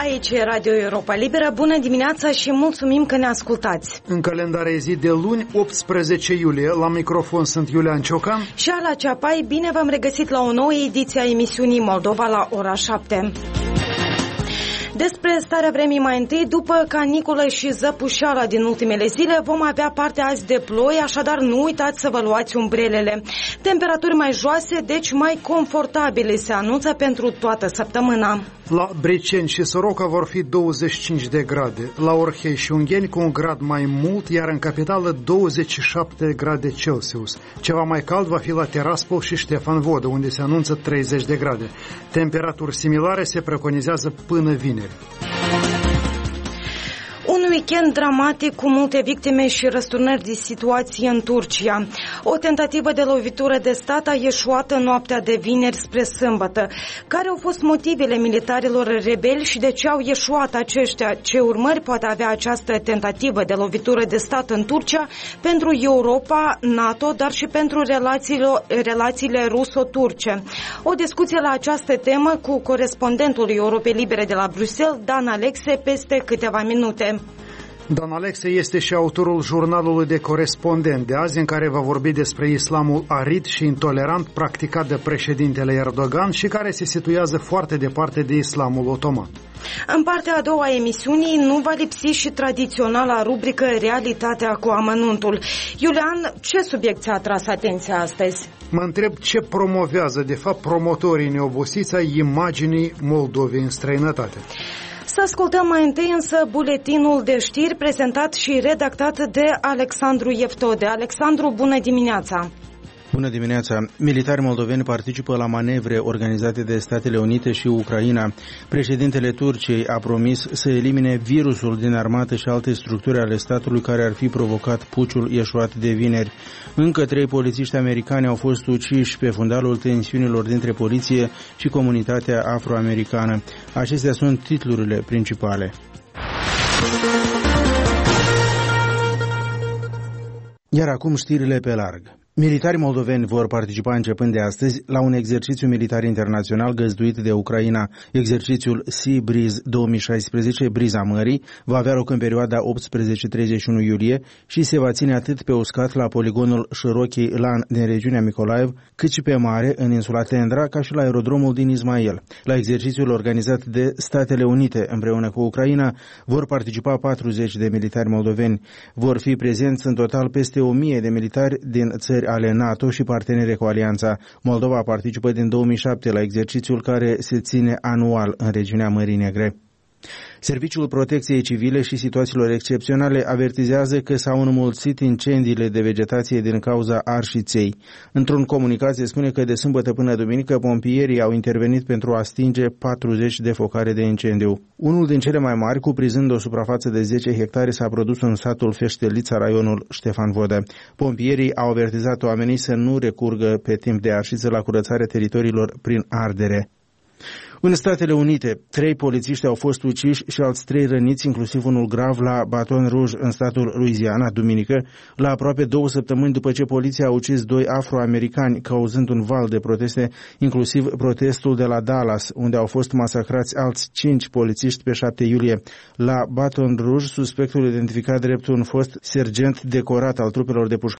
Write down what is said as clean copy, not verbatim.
Aici e Radio Europa Liberă. Bună dimineața și mulțumim că ne ascultați. În calendar e zi de luni, 18 iulie. La microfon sunt Iulian Ciocan și Ala Ceapai. Bine v-am regăsit la o nouă ediție a emisiunii Moldova la ora 7. Despre starea vremii mai întâi, după caniculă și zăpușeala din ultimele zile, vom avea parte azi de ploi, așadar nu uitați să vă luați umbrelele. Temperaturi mai joase, deci mai confortabile se anunță pentru toată săptămâna. La Briceni și Soroca vor fi 25 de grade, la Orhei și Ungheni cu un grad mai mult, iar în capitală 27 grade Celsius. Ceva mai cald va fi la Tiraspol și Ștefan Vodă, unde se anunță 30 de grade. Temperaturi similare se preconizează până vineri. Un weekend dramatic cu multe victime și răsturnări de situație în Turcia. O tentativă de lovitură de stat a ieșuat în noaptea de vineri spre sâmbătă. Care au fost motivele militarilor rebeli și de ce au ieșuat aceștia? Ce urmări poate avea această tentativă de lovitură de stat în Turcia pentru Europa, NATO, dar și pentru relațiile ruso-turce? O discuție la această temă cu corespondentul Europei Libere de la Bruxelles, Dan Alexe, peste câteva minute. Dan Alexe este și autorul jurnalului de corespondent de azi, în care va vorbi despre islamul arid și intolerant practicat de președintele Erdogan și care se situează foarte departe de islamul otoman. În partea a doua a emisiunii nu va lipsi și tradiționala rubrică Realitatea cu amănuntul. Iulian, ce subiect ți-a atras atenția astăzi? Mă întreb ce promovează, de fapt, promotorii neobosiți ai imaginii Moldovei în străinătate. Să ascultăm mai întâi însă buletinul de știri prezentat și redactat de Alexandru Eftode. Alexandru, bună dimineața! Bună dimineața! Militari moldoveni participă la manevre organizate de Statele Unite și Ucraina. Președintele Turciei a promis să elimine virusul din armată și alte structuri ale statului care ar fi provocat puciul ieșuat de vineri. Încă 3 polițiști americani au fost uciși pe fundalul tensiunilor dintre poliție și comunitatea afroamericană. Acestea sunt titlurile principale. Iar acum știrile pe larg. Militarii moldoveni vor participa începând de astăzi la un exercițiu militar internațional găzduit de Ucraina. Exercițiul Sea Breeze 2016, Briza Mării, va avea loc în perioada 18-31 iulie și se va ține atât pe uscat la poligonul Șirokii Lan din regiunea Mykolaiv, cât și pe mare în insula Tendra, ca și la aerodromul din Ismail. La exercițiul organizat de Statele Unite împreună cu Ucraina vor participa 40 de militari moldoveni. Vor fi prezenți în total peste 1000 de militari din țări ale NATO și partenere cu alianța. Moldova participă din 2007 la exercițiul care se ține anual în regiunea Mării Negre. Serviciul Protecției Civile și Situațiilor Excepționale avertizează că s-au înmulțit incendiile de vegetație din cauza arșiței. Într-un comunicat se spune că de sâmbătă până duminică pompierii au intervenit pentru a stinge 40 de focare de incendiu. Unul din cele mai mari, cuprinzând o suprafață de 10 hectare, s-a produs în satul Feștelița, raionul Ștefan Vodă. Pompierii au avertizat oamenii să nu recurgă pe timp de arșiță la curățarea teritoriilor prin ardere. În Statele Unite, 3 polițiști au fost uciși și alți 3 răniți, inclusiv unul grav, la Baton Rouge, în statul Louisiana, duminică, la aproape 2 săptămâni după ce poliția a ucis 2 afroamericani, cauzând un val de proteste, inclusiv protestul de la Dallas, unde au fost masacrați alți 5 polițiști pe 7 iulie. La Baton Rouge, suspectul identificat drept un fost sergent decorat al trupelor de pușcărie